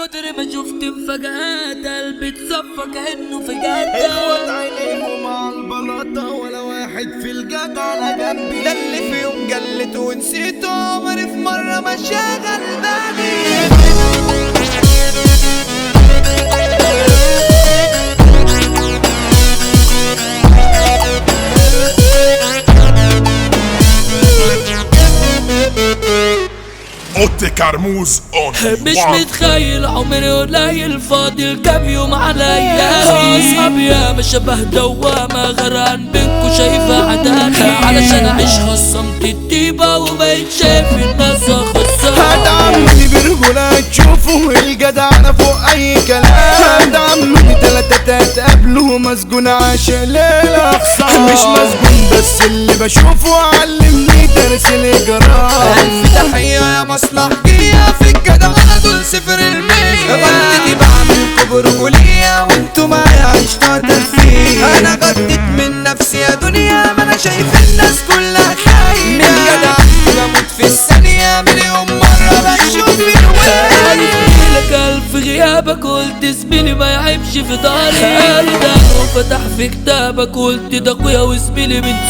كتر ما شفت مفاجآت قلبي اتصفى كأنه في جدة. اخوات عينيهم على البلاطة ولا واحد في الجدع على جنبي. ده اللي في يوم جلت ونسيته عمري في مرة ما شغل بالي. اوتي كرموز مش متخيل عمري قليل فاضل كام يوم عليا. اصحابي يا ما شبه دوامة غرقان بينكو شايفة عدالة. علشان اعيش خصمت الطيبة وبقيت شايف الناس خصامة. هدعمني برجولة تشوفوا الجدع انا فوق اي كلام. هدعمني تلاتة تقابلوا مسجون عشان للاخصام. مش مسجون بس اللي بشوفه علمني درس الاجرام. الف تحية يا مصلحجية في الجدع انا دول صفر المية. غلطتي بعمل كبرجولية وانتو معايا عشتوا ترفيه. انا غلطت من نفسي يا دنيا ما انا شايف الناس كلها خايفة. من جدع بموت في الثانية مليون مرة بشوف الويل. لك ألف غيابك قلت زميلي ما يعيبش في داري. ده وفتح في كتابك قلت ده اخويا وزميلي من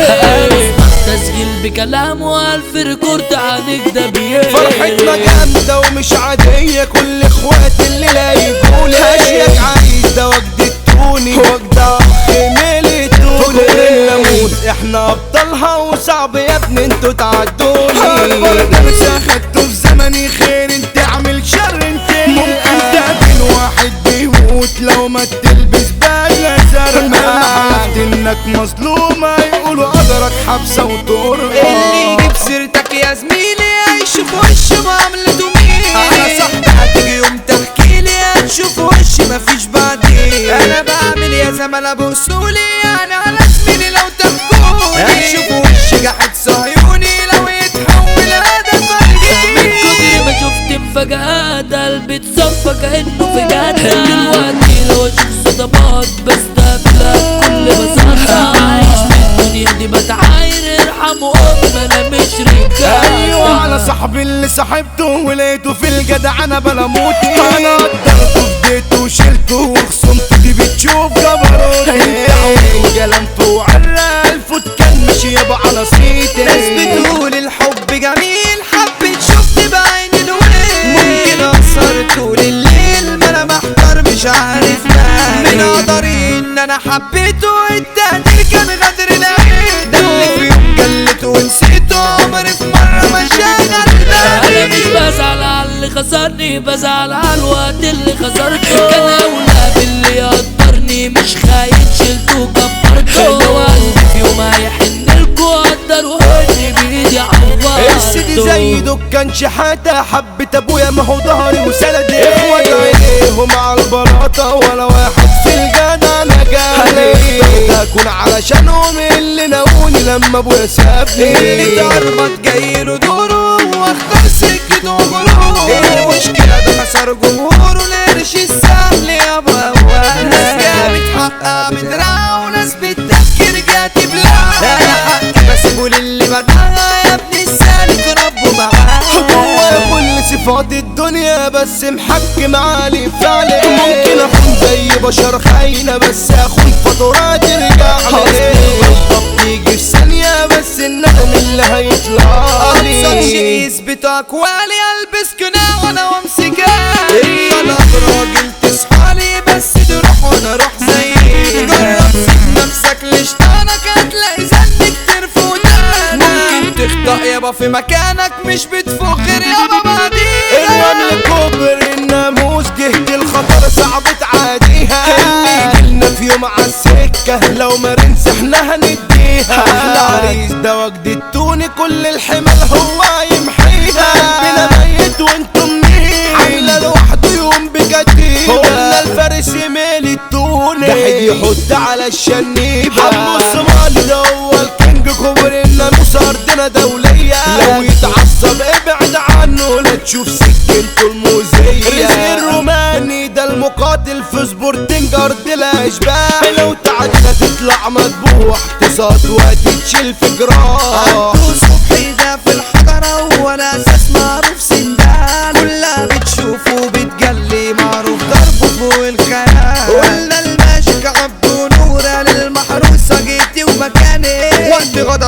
صغري. تسجيل بكلامه ألف ريكورد عنك ده بيه. فرحتنا جامدة ومش عادية كل اخواتي اللي لايقولي. اشياك عايز ده وجد التوني وجد خميلي توني. الليمون احنا ابطالها وصعب يا ابني انتوا تعدوني. اكبر درس اخدته في زمني خير انت اعمل شر انت. ممكن تقابل واحد بيموت لو ما تلبس بدلة زرقاء. عرفت انك مظلومة يقولوا قدرك حبسة وطرقة. اللي يجيب سيرتك يا زميلي يعيش في وش معاملته مين. على صاحبي هتيجي يوم تحكيلي هتشوف وشي مفيش بعدين. انا بعمل يا زملاء بوصولي يعني على زميلي لو تحكوني. هتشوف وشي جحد صهيوني لو يتحول هدف من كتر ما شفت مفاجآت قلبي اتصفى كأنه في جدة. دلوقتي لو اشوف صدمات بستقبلها بكل بساطة. عايش من الدنيا دي بتعاير ارحموا امي انا مش رجالة. ايوه على صاحبي اللي صاحبته ولقيته في الجدع انا بلاموتي. انا قدرته فديته وشلته وخصمته دي بتشوف جبروتي. وجلم فوق عرق الفوت كان مش يابا على صيتي. ناس بتقول الحب جميل حبيت شفت بعيني الويل. ممكن اسهر طول الليل ما انا محتار مش عارف مالي. من قدري ان انا حبيته التقدير كان غدر العين. ده اللي في يوم جلت ونسيته عمري في مرة ما شغل انا مش بالي. بزعل على اللي خسرني بزعل على الوقت اللي خسرته. كان اولى باللي يقدرني مش خاين شلته وكبرته. لو قلبي في يوم هيحن لكوا قدروا اني بايدي عورته. السيدي زي دكان شحاتة حبة ابويا ما هو ظهري وسندي. اخوات عينيهم على البلاطة ولا واحد في الجنة نجاني. اكون علشانهم اللي ناوني لما ابويا سابني. اللي اتعربط جايله دوره واختار سكته وغروره. المشكلة ده خسر جمهوره القرش السهل يابا. ناس جابت حقها بدراع وناس بتفكر جات بلا. انا حقي بسيبه للي بدعها يا ابني السالك ربه معاه. جوا كل صفات الدنيا بس محكم علي فعلي. ممكن اكون زي بشر خاينة بس اخون فترة ترجع لي. الغلطة بتيجي في ثانية بس الندم اللي هيطلع لي. أبسط شيء يثبت أقوالي ألبس قناع وأنا وامسكها. أنا راجل تصحالي بس تروح وأنا أروح زيي. جرب سيب نفسك لشطانك هتلاقي زن كتير فوتانا. ممكن تخطأ يابا في مكانك مش بتفخر يابا بعدين. الرمل كبر الناموس جهد الخطر صعب تعاديها. اللي جيلنا في يوم عالسكة لو ما رنس احنا هنديها. العريس ده وجد التوني كل الحمل هو يمحيها. قلبنا ميت وانتم مين عاملة لوحده يوم بجديدة. قلنا الفارس يميل التوني ده حد يحط على الشنيبة. حمو الصومالي ده هو الكينج كبر الناموس ارضنا دولية. لو يتعصب ابعد عنه لا تشوف سكنته الموزية. رزق الروماني ده المقاتل في سبورتنج ارض الاشباح. لو تعدى تطلع مذبوح تصاد وتتشيل في جراح. عبدو صبحي ده في الحضرة ولا اساس معروف سندان. كلها بتشوفه بتجلي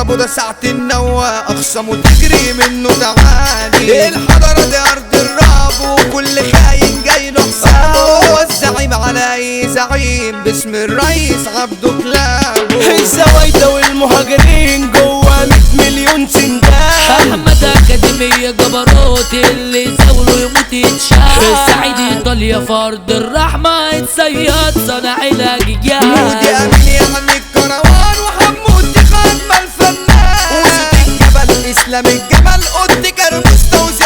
ابو ده ساعة النوى اخصمه تجري منه تعالي. الحضرة دي ارض الرعب وكل خاين جاي له حسابه. هو الزعيم على اي زعيم باسم الرئيس عبده كلابه. الزوايدة والمهاجرين جوا 100 مليون سندان. احمد اكاديمية جبروت اللي يزاوله يموت يتشاف. سعيد ايطاليا فرد الرحمة يتصيد صنع الاجيال. مودي امين يعني الكروان وحمود دي خدمة الفنان. وصوت الجبل اسلام الجمل قد كرموز توزيع